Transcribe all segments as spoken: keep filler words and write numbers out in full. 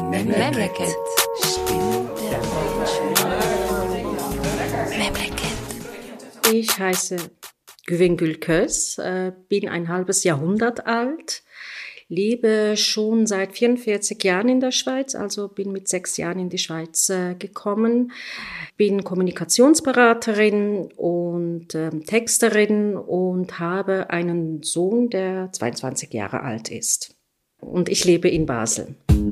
Memleket. Ich heiße Güvengül Köz, bin ein halbes Jahrhundert alt, lebe schon seit vierundvierzig Jahren in der Schweiz, also bin mit sechs Jahren in die Schweiz gekommen, bin Kommunikationsberaterin und äh, Texterin und habe einen Sohn, der zweiundzwanzig Jahre alt ist. Und ich lebe in Basel.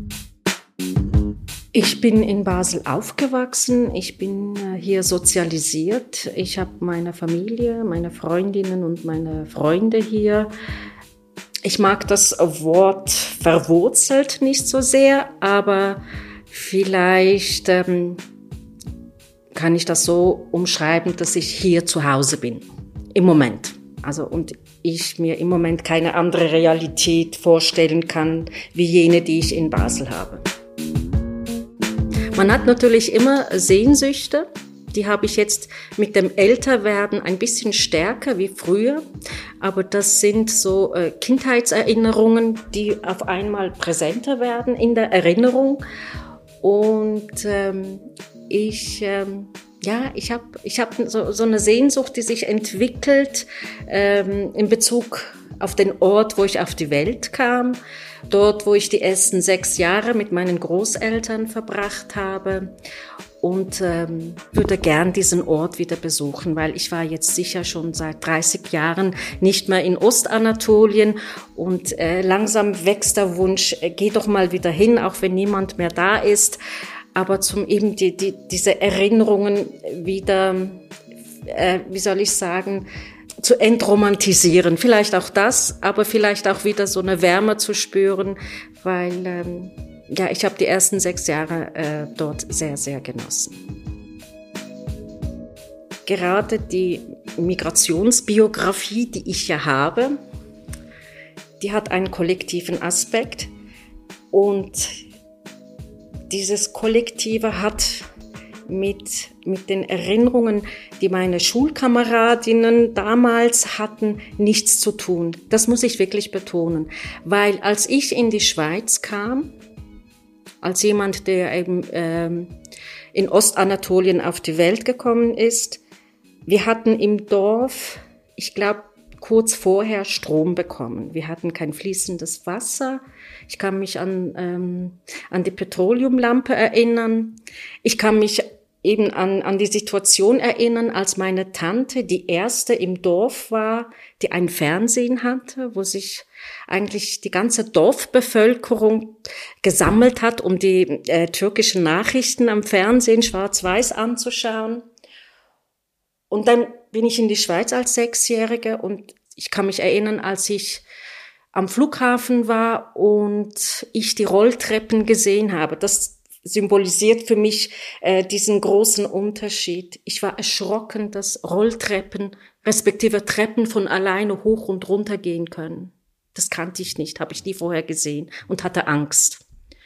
Ich bin in Basel aufgewachsen, ich bin hier sozialisiert. Ich habe meine Familie, meine Freundinnen und meine Freunde hier. Ich mag das Wort verwurzelt nicht so sehr, aber vielleicht ähm, kann ich das so umschreiben, dass ich hier zu Hause bin, im Moment. Also, und ich mir im Moment keine andere Realität vorstellen kann, wie jene, die ich in Basel habe. Man hat natürlich immer Sehnsüchte, die habe ich jetzt mit dem Älterwerden ein bisschen stärker wie früher, aber das sind so äh, Kindheitserinnerungen, die auf einmal präsenter werden in der Erinnerung und ähm, ich, ähm, ja, ich habe ich hab so, so eine Sehnsucht, die sich entwickelt ähm, in Bezug auf den Ort, wo ich auf die Welt kam. Dort, wo ich die ersten sechs Jahre mit meinen Großeltern verbracht habe und ähm, würde gern diesen Ort wieder besuchen, weil ich war jetzt sicher schon seit dreißig Jahren nicht mehr in Ostanatolien und äh, langsam wächst der Wunsch, äh, geh doch mal wieder hin, auch wenn niemand mehr da ist, aber zum eben die, die, diese Erinnerungen wieder, äh, wie soll ich sagen, zu entromantisieren, vielleicht auch das, aber vielleicht auch wieder so eine Wärme zu spüren, weil ähm, ja, ich habe die ersten sechs Jahre äh, dort sehr, sehr genossen. Gerade die Migrationsbiografie, die ich ja habe, die hat einen kollektiven Aspekt und dieses Kollektive hat mit, mit den Erinnerungen, die meine Schulkameradinnen damals hatten, nichts zu tun. Das muss ich wirklich betonen. Weil als ich in die Schweiz kam, als jemand, der eben ähm, in Ostanatolien auf die Welt gekommen ist, wir hatten im Dorf, ich glaube, kurz vorher Strom bekommen. Wir hatten kein fließendes Wasser. Ich kann mich an, ähm, an die Petroleumlampe erinnern. Ich kann mich eben an, an die Situation erinnern, als meine Tante die erste im Dorf war, die ein Fernsehen hatte, wo sich eigentlich die ganze Dorfbevölkerung gesammelt hat, um die äh, türkischen Nachrichten am Fernsehen schwarz-weiß anzuschauen. Und dann bin ich in die Schweiz als Sechsjährige und ich kann mich erinnern, als ich am Flughafen war und ich die Rolltreppen gesehen habe. Das symbolisiert für mich äh, diesen großen Unterschied. Ich war erschrocken, dass Rolltreppen, respektive Treppen von alleine hoch und runter gehen können. Das kannte ich nicht, habe ich nie vorher gesehen und hatte Angst.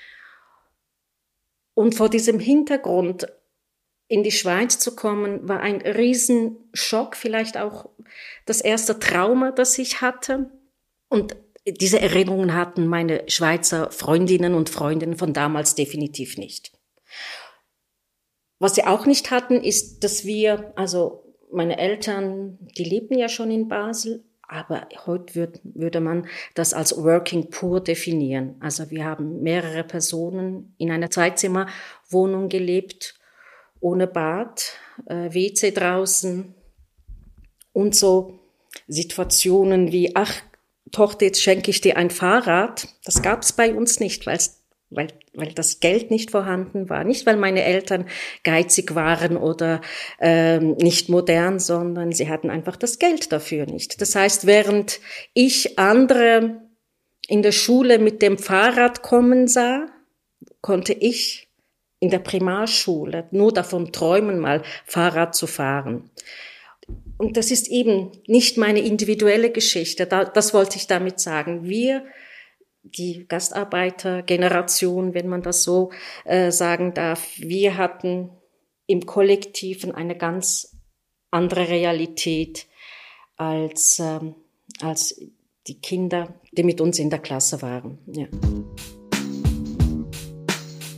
Und vor diesem Hintergrund in die Schweiz zu kommen, war ein Riesenschock, vielleicht auch das erste Trauma, das ich hatte. Und diese Erinnerungen hatten meine Schweizer Freundinnen und Freundinnen von damals definitiv nicht. Was sie auch nicht hatten, ist, dass wir, also meine Eltern, die lebten ja schon in Basel, aber heute würd, würde man das als Working Poor definieren. Also wir haben mehrere Personen in einer Zweizimmerwohnung gelebt, ohne Bad, äh, W C draußen und so Situationen wie, ach, Tochter, jetzt schenke ich dir ein Fahrrad. Das gab es bei uns nicht, weil's, weil, weil das Geld nicht vorhanden war. Nicht, weil meine Eltern geizig waren oder ähm, nicht modern, sondern sie hatten einfach das Geld dafür nicht. Das heißt, während ich andere in der Schule mit dem Fahrrad kommen sah, konnte ich in der Primarschule nur davon träumen, mal Fahrrad zu fahren. Und das ist eben nicht meine individuelle Geschichte. Das wollte ich damit sagen. Wir, die Gastarbeitergeneration, wenn man das so äh, sagen darf, wir hatten im Kollektiven eine ganz andere Realität als, ähm, als die Kinder, die mit uns in der Klasse waren. Ja.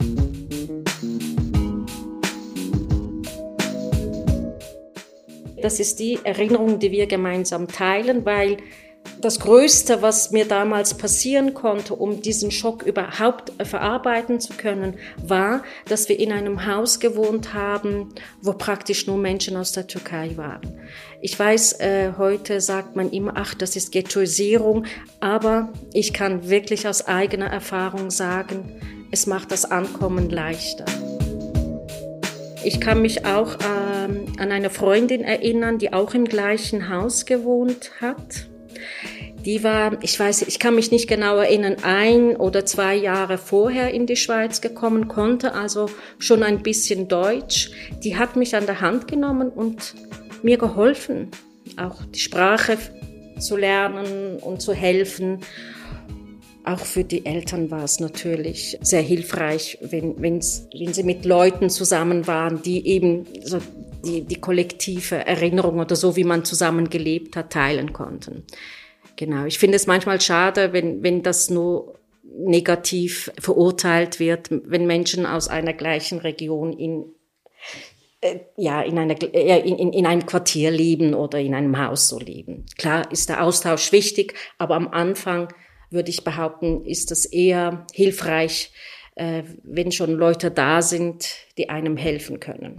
Das ist die Erinnerung, die wir gemeinsam teilen, weil das Größte, was mir damals passieren konnte, um diesen Schock überhaupt verarbeiten zu können, war, dass wir in einem Haus gewohnt haben, wo praktisch nur Menschen aus der Türkei waren. Ich weiß, äh, heute sagt man immer, ach, das ist Ghettoisierung, aber ich kann wirklich aus eigener Erfahrung sagen, es macht das Ankommen leichter. Ich kann mich auch ähm, an eine Freundin erinnern, die auch im gleichen Haus gewohnt hat. Die war, ich weiß, ich kann mich nicht genau erinnern, ein oder zwei Jahre vorher in die Schweiz gekommen, konnte also schon ein bisschen Deutsch. Die hat mich an der Hand genommen und mir geholfen, auch die Sprache zu lernen und zu helfen. Auch für die Eltern war es natürlich sehr hilfreich, wenn, wenn sie mit Leuten zusammen waren, die eben so die, die kollektive Erinnerung oder so, wie man zusammen gelebt hat, teilen konnten. Genau. Ich finde es manchmal schade, wenn, wenn das nur negativ verurteilt wird, wenn Menschen aus einer gleichen Region in, äh, ja, in, einer, äh, in, in einem Quartier leben oder in einem Haus so leben. Klar ist der Austausch wichtig, aber am Anfang würde ich behaupten, ist es eher hilfreich, äh, wenn schon Leute da sind, die einem helfen können.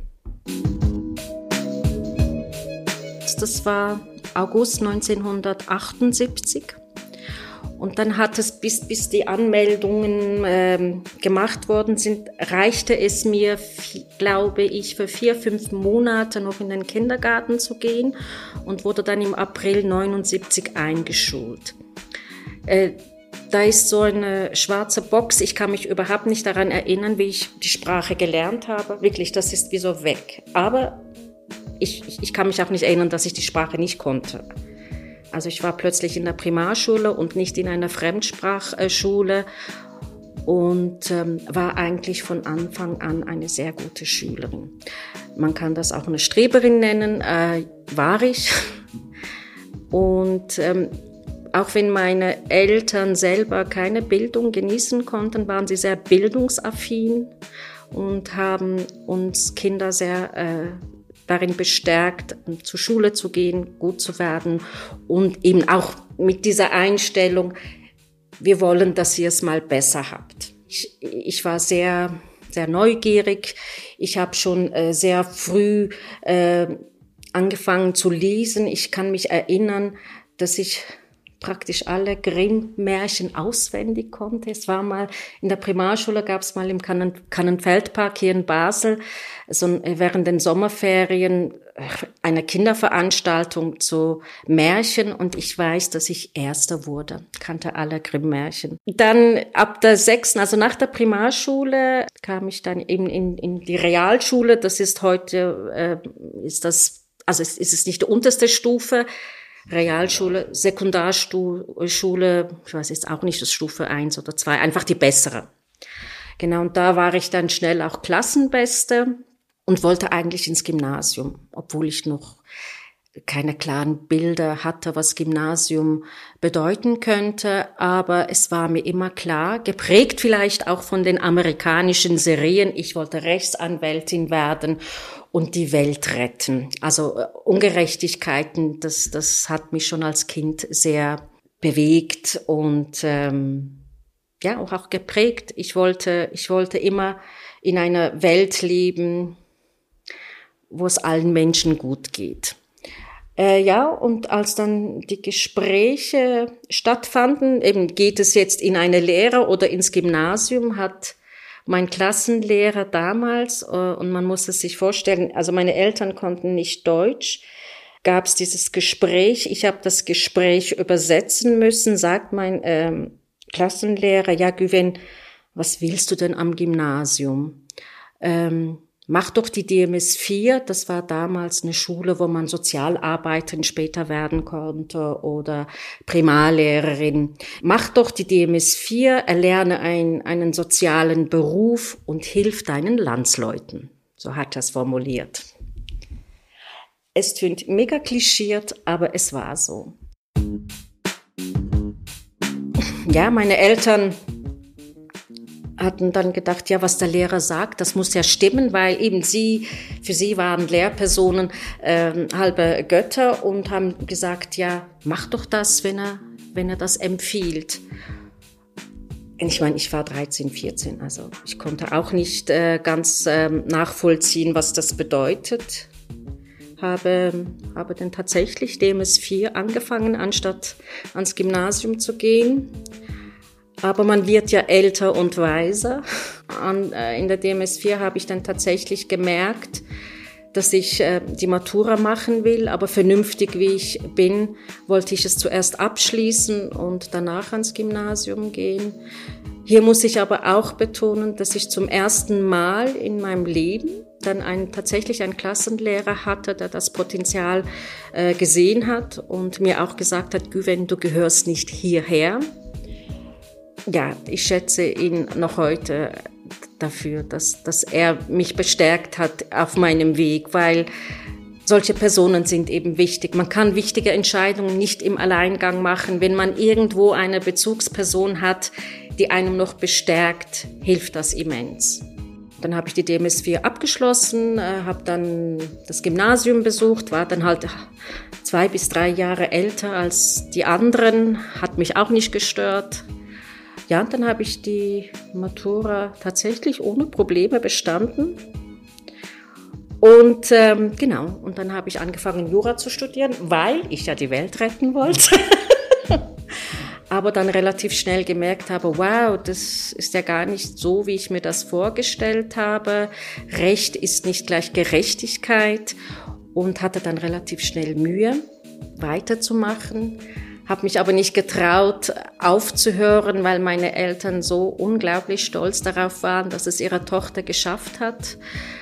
Das war August neunzehnhundertachtundsiebzig und dann hat es, bis, bis die Anmeldungen ähm, gemacht worden sind, reichte es mir, glaube ich, für vier, fünf Monate noch in den Kindergarten zu gehen und wurde dann im April neunundsiebzig eingeschult. Äh, da ist so eine schwarze Box, ich kann mich überhaupt nicht daran erinnern, wie ich die Sprache gelernt habe. Wirklich, das ist wie so weg. Aber ich, ich, ich kann mich auch nicht erinnern, dass ich die Sprache nicht konnte. Also ich war plötzlich in der Primarschule und nicht in einer Fremdsprachschule und ähm, war eigentlich von Anfang an eine sehr gute Schülerin. Man kann das auch eine Streberin nennen, äh, war ich. Und ähm, auch wenn meine Eltern selber keine Bildung genießen konnten, waren sie sehr bildungsaffin und haben uns Kinder sehr äh, darin bestärkt, zur Schule zu gehen, gut zu werden und eben auch mit dieser Einstellung, wir wollen, dass ihr es mal besser habt. Ich, ich war sehr, sehr neugierig. Ich habe schon äh, sehr früh äh, angefangen zu lesen. Ich kann mich erinnern, dass ich praktisch alle Grimm-Märchen auswendig konnte. Es war mal in der Primarschule, gab es mal im Kannen, Kannenfeldpark hier in Basel so während den Sommerferien eine Kinderveranstaltung zu Märchen und ich weiß, dass ich Erster wurde, kannte alle Grimm-Märchen. Dann ab der sechsten, also nach der Primarschule, kam ich dann eben in, in die Realschule. Das ist heute, äh, ist das, also es ist es nicht die unterste Stufe, Realschule, Sekundarschule, ich weiß jetzt auch nicht, das Stufe eins oder zwei, einfach die bessere. Genau, und da war ich dann schnell auch Klassenbeste und wollte eigentlich ins Gymnasium, obwohl ich noch keine klaren Bilder hatte, was Gymnasium bedeuten könnte. Aber es war mir immer klar, geprägt vielleicht auch von den amerikanischen Serien, ich wollte Rechtsanwältin werden und die Welt retten. Also äh, Ungerechtigkeiten, das, das hat mich schon als Kind sehr bewegt und ähm, ja auch, auch geprägt. Ich wollte, ich wollte immer in einer Welt leben, wo es allen Menschen gut geht. Äh, ja, und als dann die Gespräche stattfanden, eben geht es jetzt in eine Lehre oder ins Gymnasium, hat mein Klassenlehrer damals, äh, und man muss es sich vorstellen, also meine Eltern konnten nicht Deutsch, gab es dieses Gespräch, ich habe das Gespräch übersetzen müssen, sagt mein ähm, Klassenlehrer, ja Güven, was willst du denn am Gymnasium? Ähm, Mach doch die D M S vier, das war damals eine Schule, wo man Sozialarbeiterin später werden konnte oder Primarlehrerin. Mach doch die D M S vier, erlerne ein, einen sozialen Beruf und hilf deinen Landsleuten. So hat er es formuliert. Es klingt mega klischiert, aber es war so. Ja, meine Eltern hatten dann gedacht, ja, was der Lehrer sagt, das muss ja stimmen, weil eben sie, für sie waren Lehrpersonen äh, halbe Götter und haben gesagt, ja, mach doch das, wenn er, wenn er das empfiehlt. Und ich meine, ich war dreizehn, vierzehn, also ich konnte auch nicht äh, ganz äh, nachvollziehen, was das bedeutet. Habe, habe dann tatsächlich D M S vier angefangen, anstatt ans Gymnasium zu gehen. Aber man wird ja älter und weiser. An, äh, in der D M S vier habe ich dann tatsächlich gemerkt, dass ich äh, die Matura machen will, aber vernünftig wie ich bin, wollte ich es zuerst abschließen und danach ans Gymnasium gehen. Hier muss ich aber auch betonen, dass ich zum ersten Mal in meinem Leben dann einen, tatsächlich einen Klassenlehrer hatte, der das Potenzial äh, gesehen hat und mir auch gesagt hat, Güven, du gehörst nicht hierher. Ja, ich schätze ihn noch heute dafür, dass, dass er mich bestärkt hat auf meinem Weg, weil solche Personen sind eben wichtig. Man kann wichtige Entscheidungen nicht im Alleingang machen. Wenn man irgendwo eine Bezugsperson hat, die einem noch bestärkt, hilft das immens. Dann habe ich die D M S vier abgeschlossen, habe dann das Gymnasium besucht, war dann halt zwei bis drei Jahre älter als die anderen, hat mich auch nicht gestört. Ja, und dann habe ich die Matura tatsächlich ohne Probleme bestanden. Und ähm, genau, und dann habe ich angefangen, Jura zu studieren, weil ich ja die Welt retten wollte. Aber dann relativ schnell gemerkt habe, wow, das ist ja gar nicht so, wie ich mir das vorgestellt habe. Recht ist nicht gleich Gerechtigkeit und hatte dann relativ schnell Mühe, weiterzumachen. Habe mich aber nicht getraut, aufzuhören, weil meine Eltern so unglaublich stolz darauf waren, dass es ihre Tochter geschafft hat.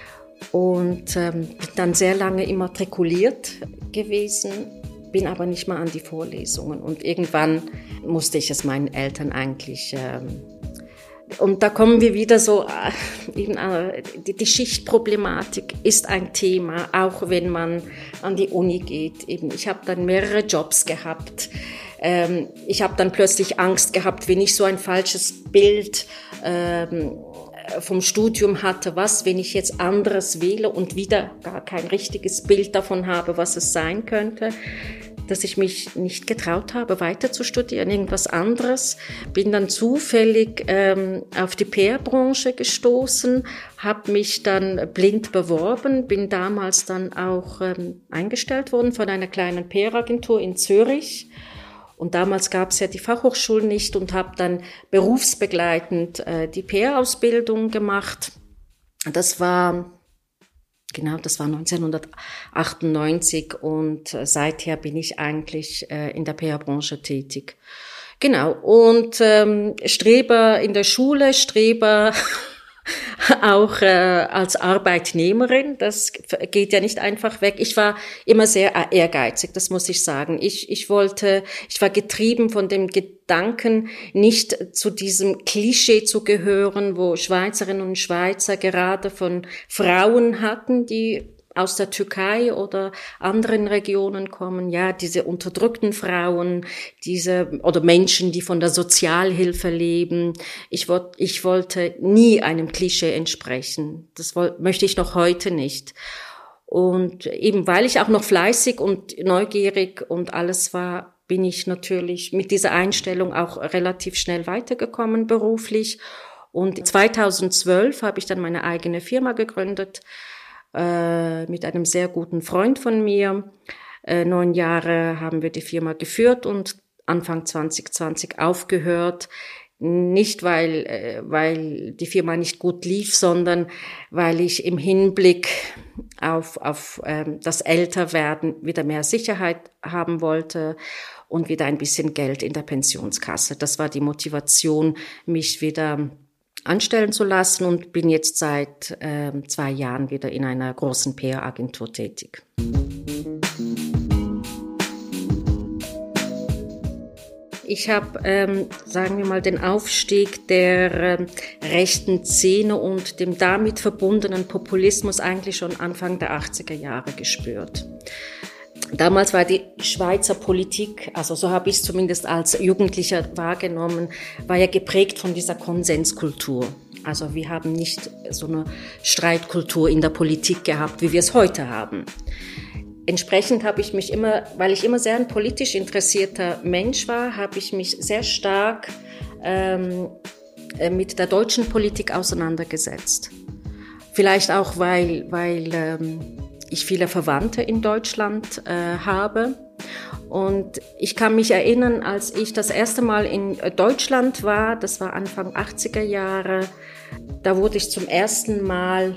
Und ähm, bin dann sehr lange immatrikuliert gewesen, bin aber nicht mal an die Vorlesungen. Und irgendwann musste ich es meinen Eltern eigentlich... Ähm, und da kommen wir wieder so, eben, die, die Schichtproblematik ist ein Thema, auch wenn man an die Uni geht. Eben, ich habe dann mehrere Jobs gehabt. Ähm, ich habe dann plötzlich Angst gehabt, wenn ich so ein falsches Bild ähm, vom Studium hatte, was, wenn ich jetzt anderes wähle und wieder gar kein richtiges Bild davon habe, was es sein könnte, dass ich mich nicht getraut habe, weiter zu studieren, irgendwas anderes. Bin dann zufällig ähm, auf die P R-Branche gestoßen, habe mich dann blind beworben, bin damals dann auch ähm, eingestellt worden von einer kleinen P R-Agentur in Zürich. Und damals gab es ja die Fachhochschulen nicht und habe dann berufsbegleitend äh, die P R-Ausbildung gemacht. Das war... Genau, das war neunzehnhundertachtundneunzig und seither bin ich eigentlich äh, in der P R-Branche tätig. Genau, und ähm, Streber in der Schule, Streber auch äh, als Arbeitnehmerin, das geht ja nicht einfach weg. Ich war immer sehr ehrgeizig, das muss ich sagen. Ich, ich wollte, ich war getrieben von dem Gedanken, nicht zu diesem Klischee zu gehören, wo Schweizerinnen und Schweizer gerade von Frauen hatten, die aus der Türkei oder anderen Regionen kommen, ja, diese unterdrückten Frauen, diese, oder Menschen, die von der Sozialhilfe leben. Ich wollte, ich wollte nie einem Klischee entsprechen. Das wollte, möchte ich noch heute nicht. Und eben, weil ich auch noch fleißig und neugierig und alles war, bin ich natürlich mit dieser Einstellung auch relativ schnell weitergekommen beruflich. Und zweitausendzwölf habe ich dann meine eigene Firma gegründet, mit einem sehr guten Freund von mir. Äh, neun Jahre haben wir die Firma geführt und Anfang zwanzig zwanzig aufgehört. Nicht, weil, äh, weil die Firma nicht gut lief, sondern weil ich im Hinblick auf, auf ähm, das Älterwerden wieder mehr Sicherheit haben wollte und wieder ein bisschen Geld in der Pensionskasse. Das war die Motivation, mich wieder anstellen zu lassen und bin jetzt seit äh, zwei Jahren wieder in einer großen P R-Agentur tätig. Ich habe, ähm, sagen wir mal, den Aufstieg der äh, rechten Szene und dem damit verbundenen Populismus eigentlich schon Anfang der achtziger Jahre gespürt. Damals war die Schweizer Politik, also so habe ich es zumindest als Jugendlicher wahrgenommen, war ja geprägt von dieser Konsenskultur. Also wir haben nicht so eine Streitkultur in der Politik gehabt, wie wir es heute haben. Entsprechend habe ich mich immer, weil ich immer sehr ein politisch interessierter Mensch war, habe ich mich sehr stark ähm, mit der deutschen Politik auseinandergesetzt. Vielleicht auch, weil, weil ähm, ich viele Verwandte in Deutschland äh, habe. Und ich kann mich erinnern, als ich das erste Mal in Deutschland war, das war Anfang achtziger Jahre, da wurde ich zum ersten Mal,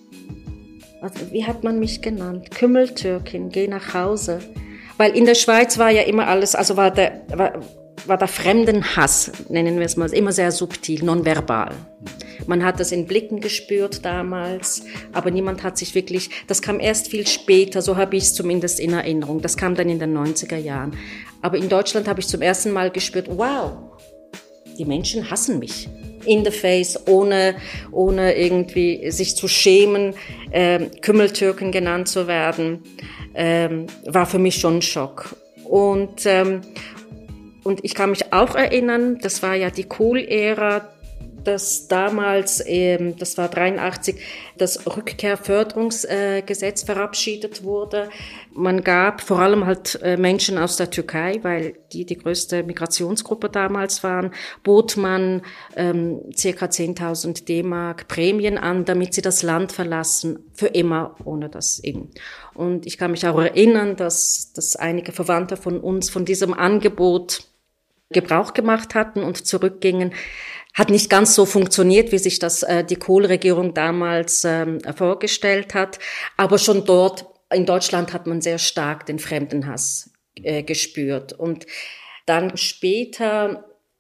wie hat man mich genannt? Kümmeltürkin, geh nach Hause. Weil in der Schweiz war ja immer alles, also war der, war, war der Fremdenhass, nennen wir es mal, immer sehr subtil, nonverbal. Man hat das in Blicken gespürt damals, aber niemand hat sich wirklich, das kam erst viel später, so habe ich es zumindest in Erinnerung. Das kam dann in den neunziger Jahren. Aber in Deutschland habe ich zum ersten Mal gespürt, wow, die Menschen hassen mich. In the face, ohne, ohne irgendwie sich zu schämen, äh, Kümmeltürken genannt zu werden, ähm, war für mich schon ein Schock. Und, ähm, und ich kann mich auch erinnern, das war ja die Kohl-Ära, dass damals, ähm, das war dreiundachtzig, das Rückkehrförderungsgesetz äh, verabschiedet wurde. Man gab vor allem halt äh, Menschen aus der Türkei, weil die die größte Migrationsgruppe damals waren, bot man ähm, circa zehntausend D-Mark Prämien an, damit sie das Land verlassen, für immer, ohne das eben. Und ich kann mich auch erinnern, dass, dass einige Verwandte von uns von diesem Angebot Gebrauch gemacht hatten und zurückgingen. Hat nicht ganz so funktioniert, wie sich das äh, die Kohl-Regierung damals ähm, vorgestellt hat. Aber schon dort, in Deutschland, hat man sehr stark den Fremdenhass äh, gespürt. Und dann später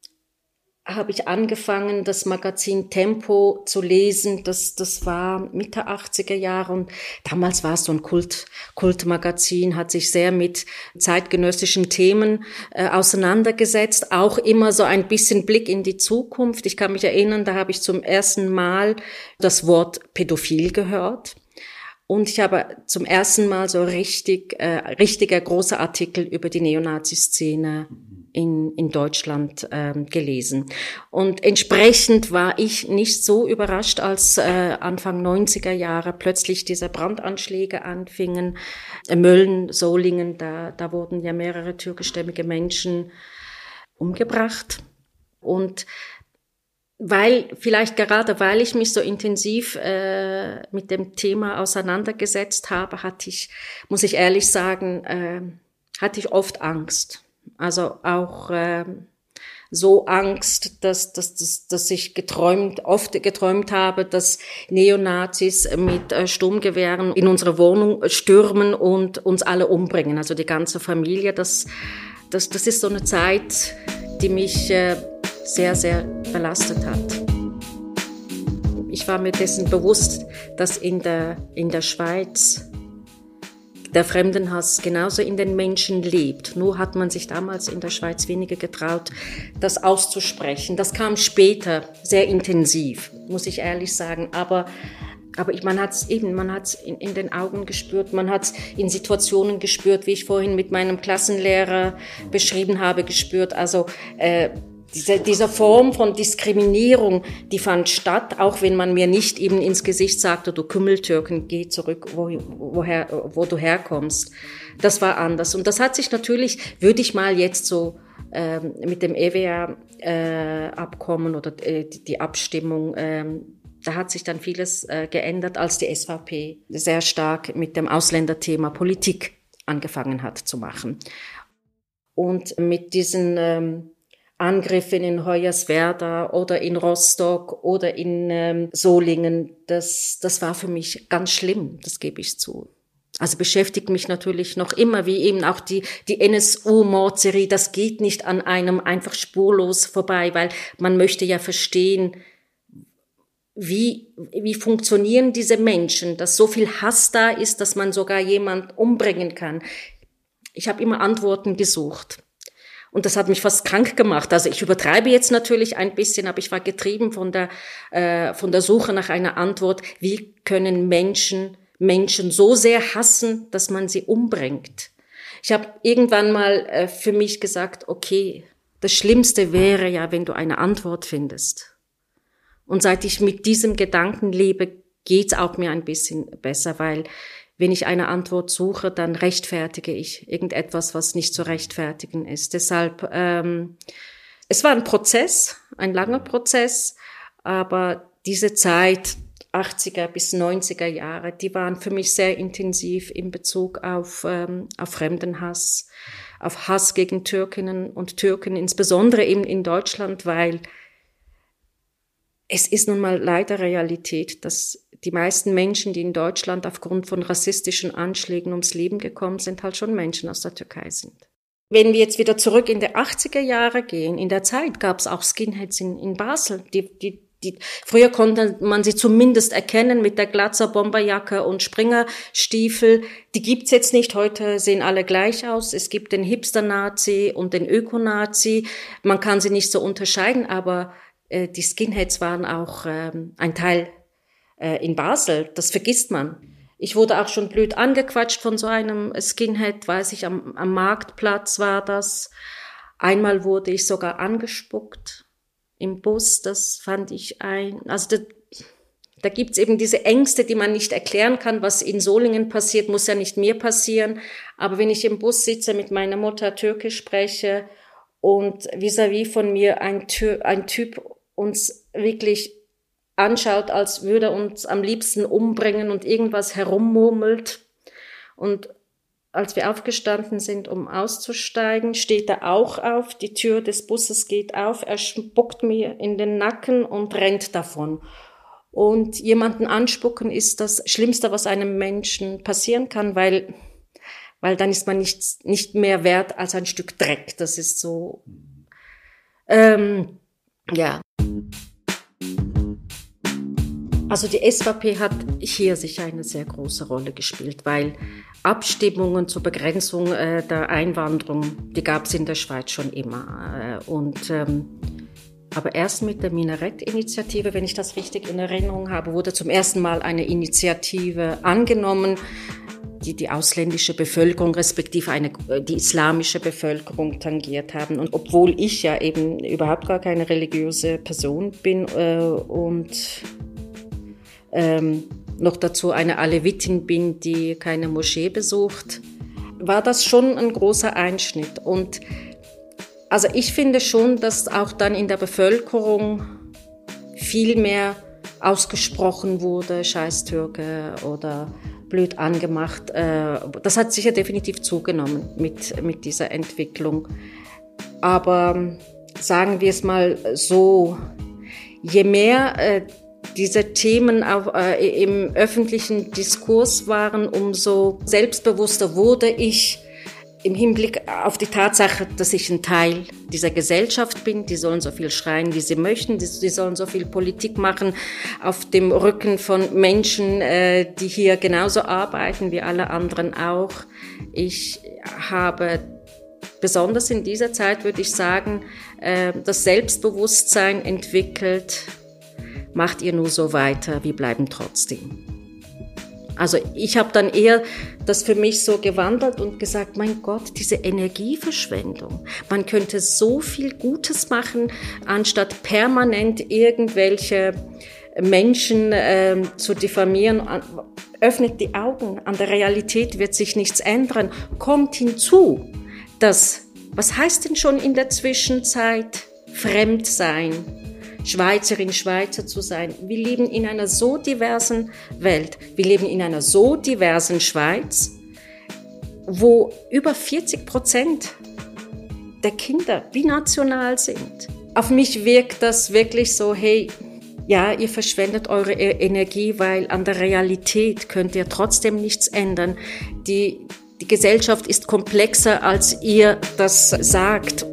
habe ich angefangen, das Magazin Tempo zu lesen. Das, das war Mitte achtziger Jahre und damals war es so ein Kult, Kultmagazin, hat sich sehr mit zeitgenössischen Themen äh, auseinandergesetzt, auch immer so ein bisschen Blick in die Zukunft. Ich kann mich erinnern, da habe ich zum ersten Mal das Wort pädophil gehört. Und ich habe zum ersten Mal so richtig, äh, richtiger großer Artikel über die Neonazi-Szene in, in Deutschland ähm, gelesen. Und entsprechend war ich nicht so überrascht, als äh, Anfang neunziger Jahre plötzlich diese Brandanschläge anfingen. Äh, Mölln, Solingen, da, da wurden ja mehrere türkischstämmige Menschen umgebracht. Und weil, vielleicht gerade weil ich mich so intensiv äh, mit dem Thema auseinandergesetzt habe, hatte ich, muss ich ehrlich sagen, äh, hatte ich oft Angst. Also auch äh, so Angst, dass, dass, dass, dass ich geträumt, oft geträumt habe, dass Neonazis mit äh, Sturmgewehren in unsere Wohnung stürmen und uns alle umbringen, also die ganze Familie. Das, das, das ist so eine Zeit, die mich äh, sehr, sehr belastet hat. Ich war mir dessen bewusst, dass in der, in der Schweiz der Fremdenhass genauso in den Menschen lebt. Nur hat man sich damals in der Schweiz weniger getraut, das auszusprechen. Das kam später sehr intensiv, muss ich ehrlich sagen. Aber, aber man hat es eben, man hat es in, in den Augen gespürt, man hat es in Situationen gespürt, wie ich vorhin mit meinem Klassenlehrer beschrieben habe, gespürt. Also äh, Diese, diese Form von Diskriminierung, die fand statt, auch wenn man mir nicht eben ins Gesicht sagte, du Kümmeltürken, geh zurück, wo, woher, wo du herkommst. Das war anders. Und das hat sich natürlich, würde ich mal jetzt so äh, mit dem E W A-Abkommen äh, oder äh, die Abstimmung, äh, da hat sich dann vieles äh, geändert, als die S V P sehr stark mit dem Ausländerthema Politik angefangen hat zu machen. Und mit diesen ähm, Angriffen in Hoyerswerda oder in Rostock oder in ähm, Solingen, das, das war für mich ganz schlimm, das gebe ich zu. Also beschäftigt mich natürlich noch immer, wie eben auch die, die N S U-Mordserie, das geht nicht an einem einfach spurlos vorbei, weil man möchte ja verstehen, wie, wie funktionieren diese Menschen, dass so viel Hass da ist, dass man sogar jemand umbringen kann. Ich habe immer Antworten gesucht. Und das hat mich fast krank gemacht. Also ich übertreibe jetzt natürlich ein bisschen, aber ich war getrieben von der, äh, von der Suche nach einer Antwort. Wie können Menschen, Menschen so sehr hassen, dass man sie umbringt? Ich habe irgendwann mal äh, für mich gesagt, okay, das Schlimmste wäre ja, wenn du eine Antwort findest. Und seit ich mit diesem Gedanken lebe, geht's auch mir ein bisschen besser, weil wenn ich eine Antwort suche, dann rechtfertige ich irgendetwas, was nicht zu rechtfertigen ist. Deshalb, ähm, es war ein Prozess, ein langer Prozess, aber diese Zeit, achtziger bis neunziger Jahre, die waren für mich sehr intensiv in Bezug auf, ähm, auf Fremdenhass, auf Hass gegen Türkinnen und Türken, insbesondere eben in Deutschland, weil es ist nun mal leider Realität, dass die meisten Menschen, die in Deutschland aufgrund von rassistischen Anschlägen ums Leben gekommen sind, halt schon Menschen aus der Türkei sind. Wenn wir jetzt wieder zurück in die achtziger Jahre gehen, in der Zeit gab es auch Skinheads in, in Basel. Die, die, die, früher konnte man sie zumindest erkennen mit der Glatzer, Bomberjacke und Springerstiefel. Die gibt's jetzt nicht. Heute sehen alle gleich aus. Es gibt den Hipster-Nazi und den Öko-Nazi. Man kann sie nicht so unterscheiden, aber äh, die Skinheads waren auch ähm, ein Teil äh, in Basel. Das vergisst man. Ich wurde auch schon blöd angequatscht von so einem Skinhead, weiß ich, am, am Marktplatz war das. Einmal wurde ich sogar angespuckt im Bus, das fand ich ein, also da, da gibt's eben diese Ängste, die man nicht erklären kann, was in Solingen passiert, muss ja nicht mir passieren, aber wenn ich im Bus sitze, mit meiner Mutter Türkisch spreche und vis-à-vis von mir ein, Tür, ein Typ uns wirklich anschaut, als würde er uns am liebsten umbringen und irgendwas herummurmelt. Und als wir aufgestanden sind, um auszusteigen, steht er auch auf, die Tür des Busses geht auf, er spuckt mir in den Nacken und rennt davon. Und jemanden anspucken ist das Schlimmste, was einem Menschen passieren kann, weil, weil dann ist man nicht, nicht mehr wert als ein Stück Dreck. Das ist so, ähm, ja. Also die S V P hat hier sicher eine sehr große Rolle gespielt, weil Abstimmungen zur Begrenzung äh, der Einwanderung, die gab es in der Schweiz schon immer. Äh, und, ähm, aber erst mit der Minarett-Initiative, wenn ich das richtig in Erinnerung habe, wurde zum ersten Mal eine Initiative angenommen, die die ausländische Bevölkerung respektive eine, die islamische Bevölkerung tangiert haben. Und obwohl ich ja eben überhaupt gar keine religiöse Person bin äh, und Ähm, noch dazu eine Alevitin bin, die keine Moschee besucht, war das schon ein großer Einschnitt. Und also ich finde schon, dass auch dann in der Bevölkerung viel mehr ausgesprochen wurde, Scheiß-Türke oder blöd angemacht. Äh, das hat sicher definitiv zugenommen mit, mit dieser Entwicklung. Aber sagen wir es mal so, je mehr äh, diese Themen auch, äh, im öffentlichen Diskurs waren, umso selbstbewusster wurde ich im Hinblick auf die Tatsache, dass ich ein Teil dieser Gesellschaft bin. Die sollen so viel schreien, wie sie möchten. Die, die sollen so viel Politik machen auf dem Rücken von Menschen, äh, die hier genauso arbeiten wie alle anderen auch. Ich habe besonders in dieser Zeit, würde ich sagen, äh, das Selbstbewusstsein entwickelt, macht ihr nur so weiter, wir bleiben trotzdem. Also ich habe dann eher das für mich so gewandelt und gesagt, mein Gott, diese Energieverschwendung. Man könnte so viel Gutes machen, anstatt permanent irgendwelche Menschen äh, zu diffamieren. Öffnet die Augen, an der Realität wird sich nichts ändern. Kommt hinzu, dass, was heißt denn schon in der Zwischenzeit fremd sein? Schweizerin, Schweizer zu sein. Wir leben in einer so diversen Welt. Wir leben in einer so diversen Schweiz, wo über vierzig Prozent der Kinder binational sind. Auf mich wirkt das wirklich so, hey, ja, ihr verschwendet eure Energie, weil an der Realität könnt ihr trotzdem nichts ändern. Die, die Gesellschaft ist komplexer, als ihr das sagt.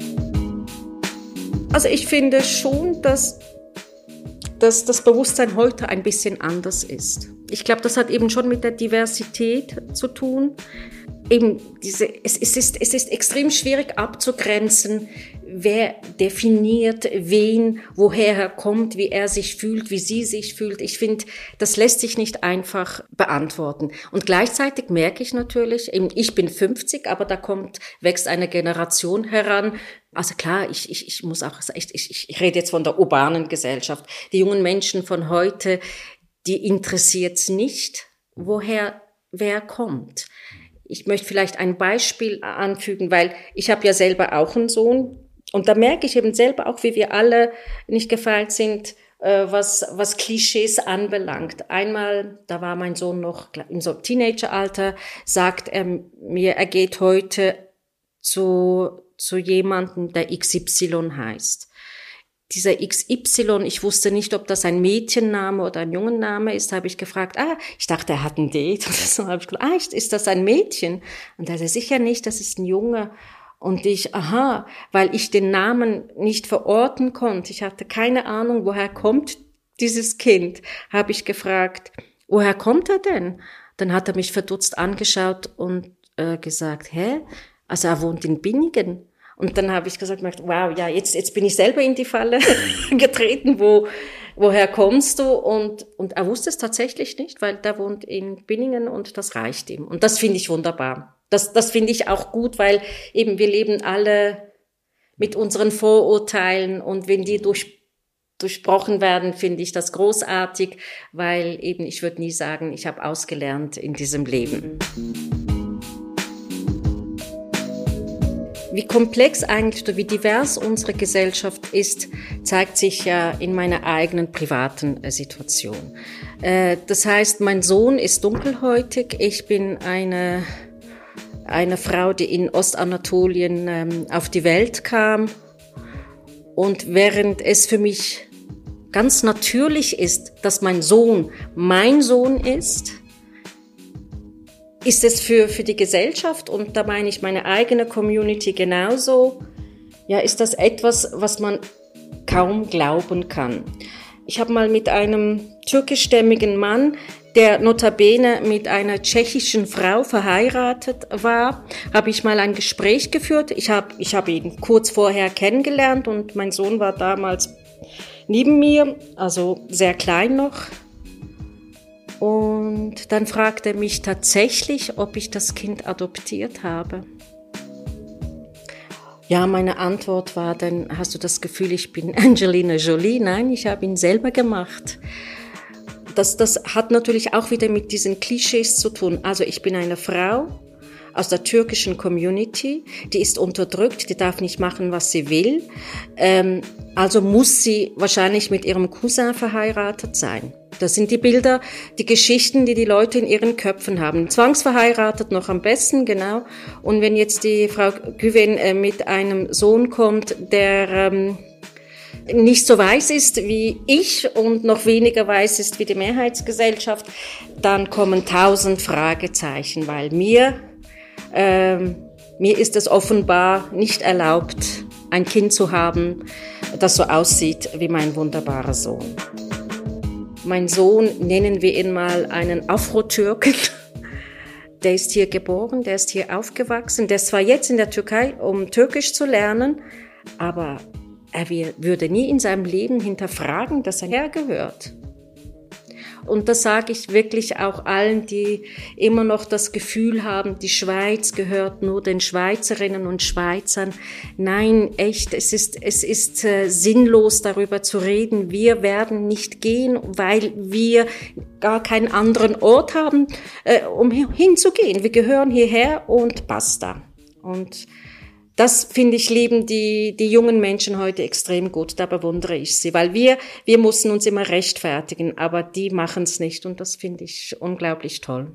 Also ich finde schon, dass, dass das Bewusstsein heute ein bisschen anders ist. Ich glaube, das hat eben schon mit der Diversität zu tun. Eben diese, es, es, ist, es ist extrem schwierig abzugrenzen, wer definiert wen, woher er kommt, wie er sich fühlt, wie sie sich fühlt. Ich finde, das lässt sich nicht einfach beantworten. Und gleichzeitig merke ich natürlich, ich bin fünfzig, aber da kommt, wächst eine Generation heran. Also klar, ich, ich, ich muss auch, ich, ich, ich rede jetzt von der urbanen Gesellschaft. Die jungen Menschen von heute, die interessiert's nicht, woher wer kommt. Ich möchte vielleicht ein Beispiel anfügen, weil ich habe ja selber auch einen Sohn und da merke ich eben selber auch, wie wir alle nicht gefeit sind, was was Klischees anbelangt. Einmal, da war mein Sohn noch in so Teenageralter, sagt er mir, er geht heute zu zu jemandem, der X Y heißt. Dieser X Y, ich wusste nicht, ob das ein Mädchenname oder ein Jungenname ist, habe ich gefragt, ah, ich dachte, er hat ein Date oder so, habe ich gefragt, ah, ist das ein Mädchen? Und er sagte, sicher nicht, das ist ein Junge. Und ich, aha, weil ich den Namen nicht verorten konnte, ich hatte keine Ahnung, woher kommt dieses Kind, habe ich gefragt, woher kommt er denn? Dann hat er mich verdutzt angeschaut und äh, gesagt, hä? Also er wohnt in Binningen. Und dann habe ich gesagt, wow, ja, jetzt jetzt bin ich selber in die Falle getreten, wo woher kommst du? Und und er wusste es tatsächlich nicht, weil der wohnt in Binningen und das reicht ihm. Und das finde ich wunderbar. Das das finde ich auch gut, weil eben wir leben alle mit unseren Vorurteilen und wenn die durch durchbrochen werden, finde ich das großartig, weil eben ich würde nie sagen, ich habe ausgelernt in diesem Leben. Wie komplex eigentlich oder wie divers unsere Gesellschaft ist, zeigt sich ja in meiner eigenen privaten Situation. Das heißt, mein Sohn ist dunkelhäutig. Ich bin eine, eine Frau, die in Ostanatolien auf die Welt kam. Und während es für mich ganz natürlich ist, dass mein Sohn mein Sohn ist, ist es für, für die Gesellschaft, und da meine ich meine eigene Community genauso, ja, ist das etwas, was man kaum glauben kann. Ich habe mal mit einem türkischstämmigen Mann, der notabene mit einer tschechischen Frau verheiratet war, habe ich mal ein Gespräch geführt. Ich habe ich habe ihn kurz vorher kennengelernt und mein Sohn war damals neben mir, also sehr klein noch. Und dann fragte er mich tatsächlich, ob ich das Kind adoptiert habe. Ja, meine Antwort war dann, hast du das Gefühl, ich bin Angelina Jolie? Nein, ich habe ihn selber gemacht. Das, das hat natürlich auch wieder mit diesen Klischees zu tun. Also ich bin eine Frau aus der türkischen Community, die ist unterdrückt, die darf nicht machen, was sie will. Ähm, also muss sie wahrscheinlich mit ihrem Cousin verheiratet sein. Das sind die Bilder, die Geschichten, die die Leute in ihren Köpfen haben. Zwangsverheiratet noch am besten, genau. Und wenn jetzt die Frau Güven äh, mit einem Sohn kommt, der ähm, nicht so weiß ist wie ich und noch weniger weiß ist wie die Mehrheitsgesellschaft, dann kommen tausend Fragezeichen, weil mir, ähm, mir ist es offenbar nicht erlaubt, ein Kind zu haben, das so aussieht wie mein wunderbarer Sohn. Mein Sohn, nennen wir ihn mal einen Afro-Türken, der ist hier geboren, der ist hier aufgewachsen, der ist zwar jetzt in der Türkei, um Türkisch zu lernen, aber er würde nie in seinem Leben hinterfragen, dass er hergehört. Und das sage ich wirklich auch allen, die immer noch das Gefühl haben, die Schweiz gehört nur den Schweizerinnen und Schweizern. Nein, echt, es ist, es ist äh, sinnlos, darüber zu reden. Wir werden nicht gehen, weil wir gar keinen anderen Ort haben, äh, um hinzugehen. Wir gehören hierher und basta. Und das, finde ich, lieben die, die jungen Menschen heute extrem gut. Da bewundere ich sie, weil wir, wir mussten uns immer rechtfertigen, aber die machen es nicht und das finde ich unglaublich toll.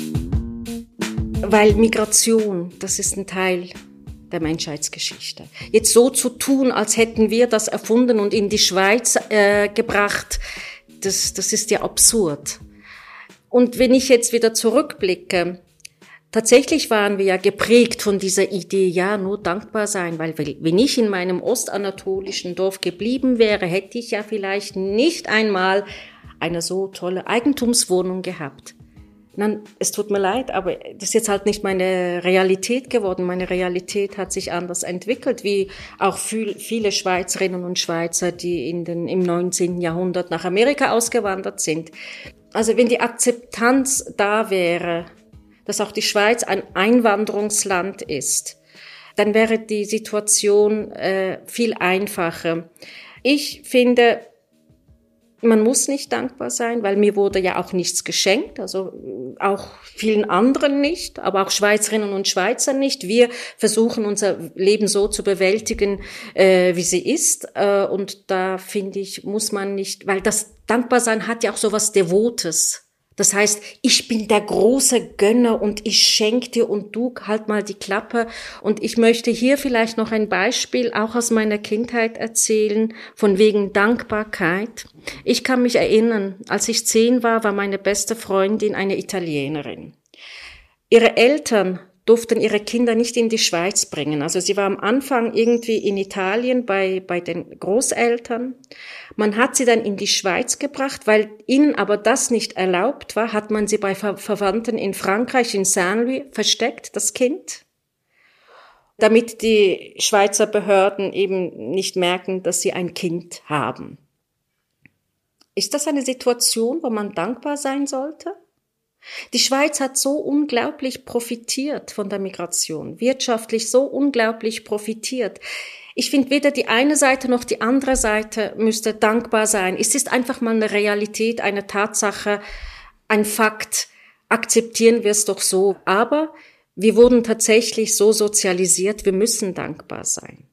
Weil Migration, das ist ein Teil der Menschheitsgeschichte. Jetzt so zu tun, als hätten wir das erfunden und in die Schweiz äh, gebracht, das, das ist ja absurd. Und wenn ich jetzt wieder zurückblicke, tatsächlich waren wir ja geprägt von dieser Idee, ja, nur dankbar sein, weil wenn ich in meinem ostanatolischen Dorf geblieben wäre, hätte ich ja vielleicht nicht einmal eine so tolle Eigentumswohnung gehabt. Nein, es tut mir leid, aber das ist jetzt halt nicht meine Realität geworden. Meine Realität hat sich anders entwickelt, wie auch viel, viele Schweizerinnen und Schweizer, die in den, im neunzehnten Jahrhundert nach Amerika ausgewandert sind. Also wenn die Akzeptanz da wäre, dass auch die Schweiz ein Einwanderungsland ist, dann wäre die Situation äh, viel einfacher. Ich finde, man muss nicht dankbar sein, weil mir wurde ja auch nichts geschenkt, also auch vielen anderen nicht, aber auch Schweizerinnen und Schweizer nicht. Wir versuchen unser Leben so zu bewältigen, äh, wie sie ist, äh, und da finde ich, muss man nicht, weil das Dankbarsein hat ja auch so was Devotes. Das heißt, ich bin der große Gönner und ich schenke dir und du halt mal die Klappe. Und ich möchte hier vielleicht noch ein Beispiel auch aus meiner Kindheit erzählen, von wegen Dankbarkeit. Ich kann mich erinnern, als ich zehn war, war meine beste Freundin eine Italienerin. Ihre Eltern durften ihre Kinder nicht in die Schweiz bringen. Also sie war am Anfang irgendwie in Italien bei, bei den Großeltern. Man hat sie dann in die Schweiz gebracht, weil ihnen aber das nicht erlaubt war, hat man sie bei Ver- Verwandten in Frankreich, in Saint-Louis, versteckt, das Kind, damit die Schweizer Behörden eben nicht merken, dass sie ein Kind haben. Ist das eine Situation, wo man dankbar sein sollte? Die Schweiz hat so unglaublich profitiert von der Migration, wirtschaftlich so unglaublich profitiert. Ich finde, weder die eine Seite noch die andere Seite müsste dankbar sein. Es ist einfach mal eine Realität, eine Tatsache, ein Fakt. Akzeptieren wir es doch so. Aber wir wurden tatsächlich so sozialisiert, wir müssen dankbar sein.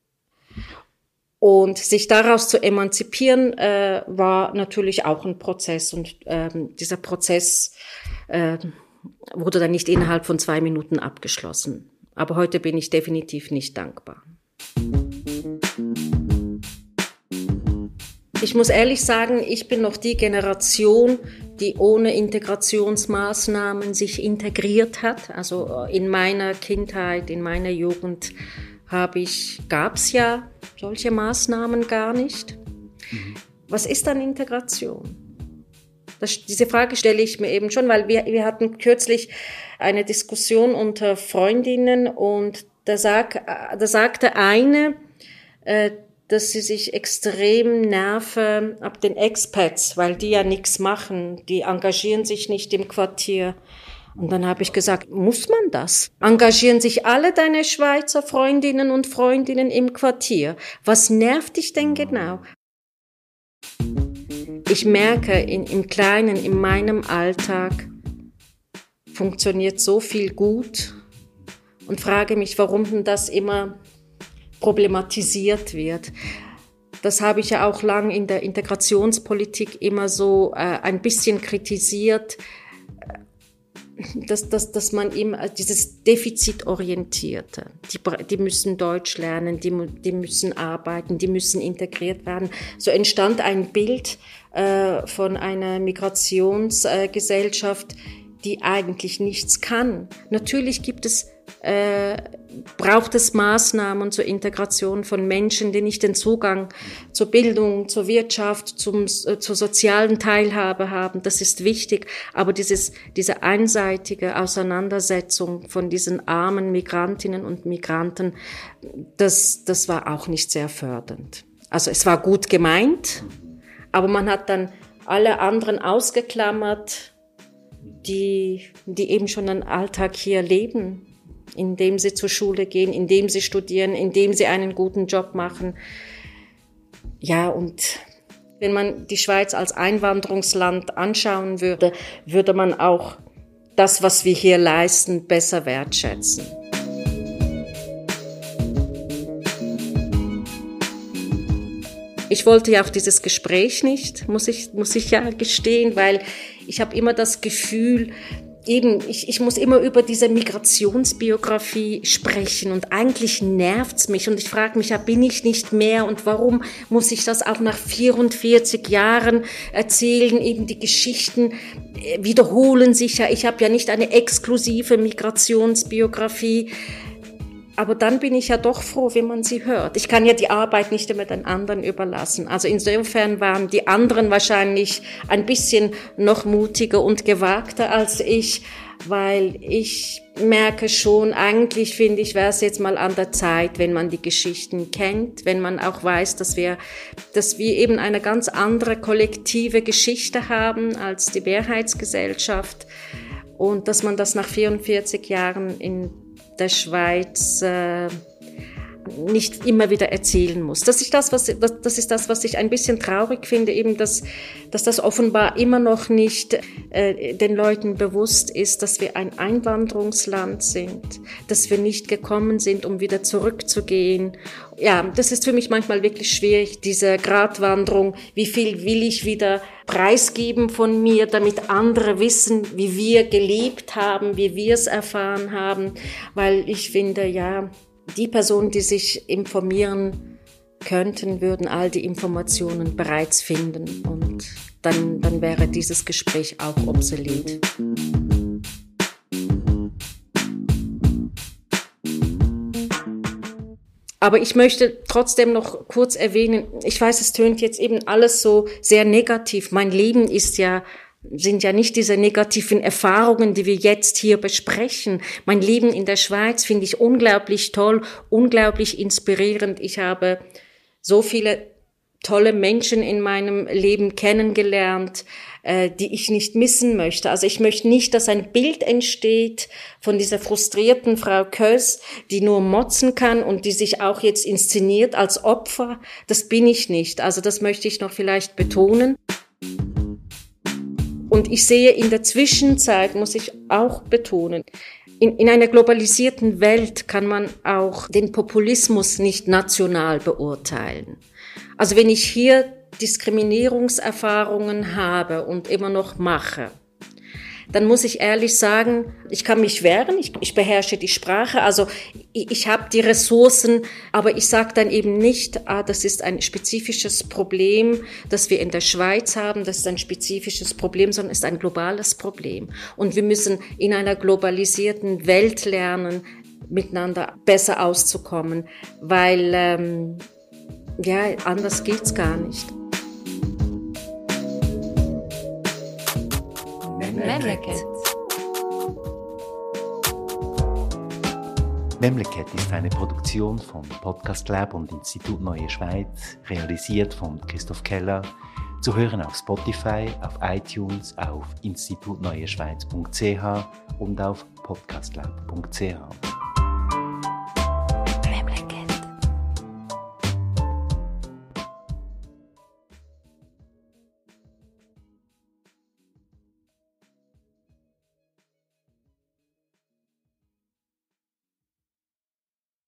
Und sich daraus zu emanzipieren, äh, war natürlich auch ein Prozess. Und ähm, dieser Prozess äh, wurde dann nicht innerhalb von zwei Minuten abgeschlossen. Aber heute bin ich definitiv nicht dankbar. Ich muss ehrlich sagen, ich bin noch die Generation, die ohne Integrationsmaßnahmen sich integriert hat. Also in meiner Kindheit, in meiner Jugend habe ich, gab's ja solche Maßnahmen gar nicht. Mhm. Was ist dann Integration? Das, diese Frage stelle ich mir eben schon, weil wir, wir hatten kürzlich eine Diskussion unter Freundinnen und da, sag, da sagte eine, äh, dass sie sich extrem nerven ab den Expats, weil die ja nichts machen, die engagieren sich nicht im Quartier. Und dann habe ich gesagt, muss man das? Engagieren sich alle deine Schweizer Freundinnen und Freundinnen im Quartier? Was nervt dich denn genau? Ich merke, in, im Kleinen, in meinem Alltag funktioniert so viel gut und frage mich, warum denn das immer problematisiert wird. Das habe ich ja auch lang in der Integrationspolitik immer so äh, ein bisschen kritisiert, dass, dass, dass man eben dieses Defizitorientierte, die, die müssen Deutsch lernen, die, die müssen arbeiten, die müssen integriert werden. So entstand ein Bild äh, von einer Migrationsgesellschaft, äh, die eigentlich nichts kann. Natürlich gibt es Äh, braucht es Maßnahmen zur Integration von Menschen, die nicht den Zugang zur Bildung, zur Wirtschaft, zum, äh, zur sozialen Teilhabe haben. Das ist wichtig. Aber dieses, diese einseitige Auseinandersetzung von diesen armen Migrantinnen und Migranten, das, das war auch nicht sehr fördernd. Also es war gut gemeint, aber man hat dann alle anderen ausgeklammert, die, die eben schon einen Alltag hier leben, indem sie zur Schule gehen, indem sie studieren, indem sie einen guten Job machen. Ja, und wenn man die Schweiz als Einwanderungsland anschauen würde, würde man auch das, was wir hier leisten, besser wertschätzen. Ich wollte ja auch dieses Gespräch nicht, muss ich, muss ich ja gestehen, weil ich habe immer das Gefühl, Eben, ich, ich muss immer über diese Migrationsbiografie sprechen und eigentlich nervt's mich und ich frage mich, ja, bin ich nicht mehr und warum muss ich das auch nach vierundvierzig Jahren erzählen? Eben die Geschichten wiederholen sich ja. Ich habe ja nicht eine exklusive Migrationsbiografie, Aber dann bin ich ja doch froh, wenn man sie hört. Ich kann ja die Arbeit nicht immer den anderen überlassen. Also insofern waren die anderen wahrscheinlich ein bisschen noch mutiger und gewagter als ich, weil ich merke schon, eigentlich finde ich, wäre es jetzt mal an der Zeit, wenn man die Geschichten kennt, wenn man auch weiß, dass wir, dass wir eben eine ganz andere kollektive Geschichte haben als die Mehrheitsgesellschaft und dass man das nach vierundvierzig Jahren in der Schweiz äh, nicht immer wieder erzählen muss. Das ist das, was, das, das ist das, was ich ein bisschen traurig finde, eben, dass, dass das offenbar immer noch nicht äh, den Leuten bewusst ist, dass wir ein Einwanderungsland sind, dass wir nicht gekommen sind, um wieder zurückzugehen. Ja, das ist für mich manchmal wirklich schwierig, diese Gratwanderung, wie viel will ich wieder preisgeben von mir, damit andere wissen, wie wir gelebt haben, wie wir es erfahren haben, weil ich finde, ja, die Personen, die sich informieren könnten, würden all die Informationen bereits finden und dann, dann wäre dieses Gespräch auch obsolet. Aber ich möchte trotzdem noch kurz erwähnen, ich weiß, es tönt jetzt eben alles so sehr negativ. Mein Leben ist ja sind ja nicht diese negativen Erfahrungen, die wir jetzt hier besprechen. Mein Leben in der Schweiz finde ich unglaublich toll, unglaublich inspirierend. Ich habe so viele tolle Menschen in meinem Leben kennengelernt, äh, die ich nicht missen möchte. Also ich möchte nicht, dass ein Bild entsteht von dieser frustrierten Frau Kös, die nur motzen kann und die sich auch jetzt inszeniert als Opfer. Das bin ich nicht. Also das möchte ich noch vielleicht betonen. Und ich sehe in der Zwischenzeit, muss ich auch betonen, in, in einer globalisierten Welt kann man auch den Populismus nicht national beurteilen. Also wenn ich hier Diskriminierungserfahrungen habe und immer noch mache, dann muss ich ehrlich sagen, ich kann mich wehren, ich, ich beherrsche die Sprache, also ich, ich habe die Ressourcen, aber ich sage dann eben nicht, ah, das ist ein spezifisches Problem, das wir in der Schweiz haben, das ist ein spezifisches Problem, sondern es ist ein globales Problem. Und wir müssen in einer globalisierten Welt lernen, miteinander besser auszukommen, weil ähm, ja, anders geht's gar nicht. Memleket. Memleket ist eine Produktion von Podcast Lab und Institut Neue Schweiz, realisiert von Christoph Keller, zu hören auf Spotify, auf iTunes, auf institut neue schweiz punkt c h und auf podcastlab punkt c h.